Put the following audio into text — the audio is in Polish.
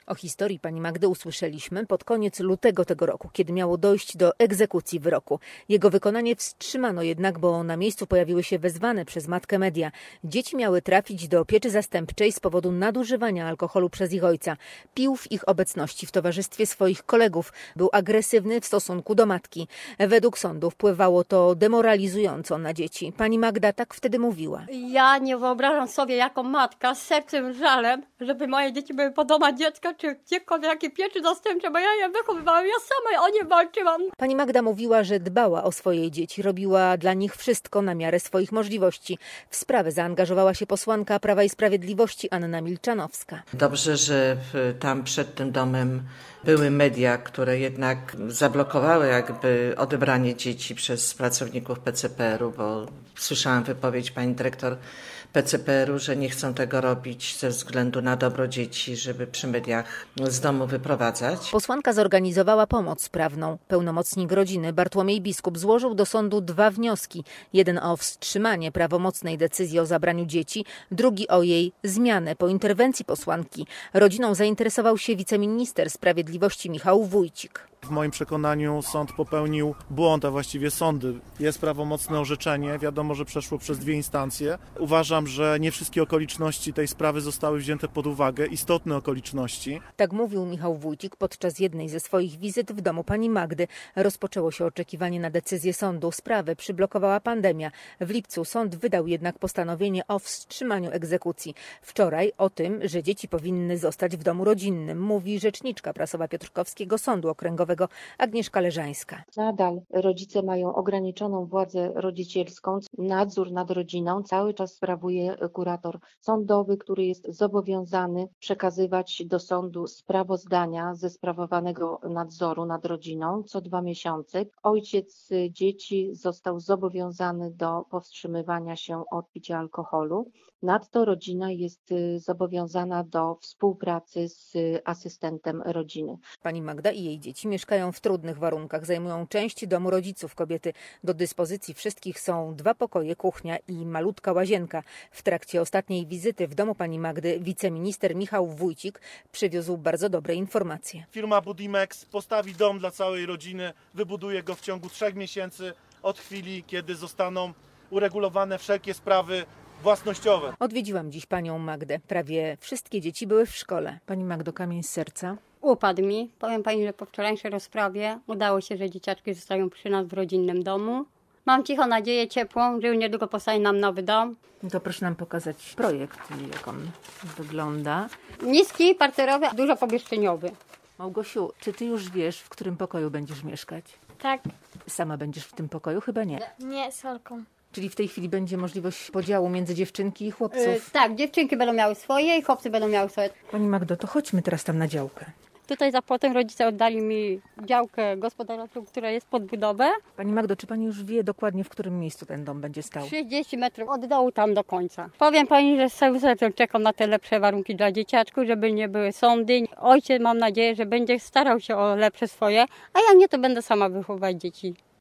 O historii pani Magdy usłyszeliśmy pod koniec lutego tego roku, kiedy miało dojść do egzekucji wyroku. Jego wykonanie wstrzymano jednak, bo na miejscu pojawiły się wezwane przez matkę media. Dzieci miały trafić do pieczy zastępczej z powodu nadużywania alkoholu przez ich ojca. Pił w ich obecności w towarzystwie swoich kolegów. Był agresywny w stosunku do matki. Według sądu wpływało to demoralizująco na dzieci. Pani Magda tak wtedy mówiła. Ja nie wyobrażam sobie jako matka z sercem, żalem, żeby moje dzieci były po domach dziecka, czy gdziekolwiek, jakie pieczy zastępcze, bo ja je wychowywałam, ja sama o nie walczyłam. Pani Magda mówiła, że dbała o swoje dzieci, robiła dla nich wszystko na miarę swoich możliwości. W sprawę zaangażowała się posłanka Prawa i Sprawiedliwości Anna Milczanowska. Dobrze, że tam przed tym domem były media, które jednak zablokowały jakby odebranie dzieci przez pracowników PCPR-u, bo słyszałam wypowiedź pani dyrektor PCPR-u, że nie chcą tego robić ze względu na dobro dzieci, żeby przy mediach z domu wyprowadzać. Posłanka zorganizowała pomoc prawną. Pełnomocnik rodziny Bartłomiej Biskup złożył do sądu 2 wnioski. Jeden o wstrzymanie prawomocnej decyzji o zabraniu dzieci, drugi o jej zmianę po interwencji posłanki. Rodziną zainteresował się wiceminister sprawiedliwości Michał Wójcik. W moim przekonaniu sąd popełnił błąd, a właściwie sądy. Jest prawomocne orzeczenie, wiadomo, że przeszło przez 2 instancje. Uważam, że nie wszystkie okoliczności tej sprawy zostały wzięte pod uwagę, istotne okoliczności. Tak mówił Michał Wójcik podczas jednej ze swoich wizyt w domu pani Magdy. Rozpoczęło się oczekiwanie na decyzję sądu. Sprawę przyblokowała pandemia. W lipcu sąd wydał jednak postanowienie o wstrzymaniu egzekucji. Wczoraj o tym, że dzieci powinny zostać w domu rodzinnym, mówi rzeczniczka prasowa Piotrkowskiego Sądu Okręgowego Agnieszka Leżańska. Nadal rodzice mają ograniczoną władzę rodzicielską. Nadzór nad rodziną cały czas sprawuje kurator sądowy, który jest zobowiązany przekazywać do sądu sprawozdania ze sprawowanego nadzoru nad rodziną co 2 miesiące. Ojciec dzieci został zobowiązany do powstrzymywania się od picia alkoholu. Nadto rodzina jest zobowiązana do współpracy z asystentem rodziny. Pani Magda i jej dzieci mieszkają w trudnych warunkach, zajmują część domu rodziców kobiety. Do dyspozycji wszystkich są 2 pokoje, kuchnia i malutka łazienka. W trakcie ostatniej wizyty w domu pani Magdy wiceminister Michał Wójcik przywiózł bardzo dobre informacje. Firma Budimex postawi dom dla całej rodziny, wybuduje go w ciągu 3 miesięcy od chwili, kiedy zostaną uregulowane wszelkie sprawy własnościowe. Odwiedziłam dziś panią Magdę. Prawie wszystkie dzieci były w szkole. Pani Magdo, kamień z serca. Upadł mi. Powiem pani, że po wczorajszej rozprawie udało się, że dzieciaczki zostają przy nas w rodzinnym domu. Mam cichą nadzieję ciepłą, że niedługo powstanie nam nowy dom. To proszę nam pokazać projekt, jak on wygląda. Niski, parterowy, dużo powierzcheniowy. Małgosiu, czy ty już wiesz, w którym pokoju będziesz mieszkać? Tak. Sama będziesz w tym pokoju? Chyba nie. Nie, z Olką. Czyli w tej chwili będzie możliwość podziału między dziewczynki i chłopców? Tak, dziewczynki będą miały swoje i chłopcy będą miały swoje. Pani Magdo, to chodźmy teraz tam na działkę. Tutaj za płotem rodzice oddali mi działkę gospodarczą, która jest pod budowę. Pani Magdo, czy pani już wie dokładnie, w którym miejscu ten dom będzie stał? 30 metrów od dołu tam do końca. Powiem pani, że z całym sercem czekam na te lepsze warunki dla dzieciaczków, żeby nie były sądy. Ojciec, mam nadzieję, że będzie starał się o lepsze swoje, a jak nie, to będę sama wychowywać dzieci.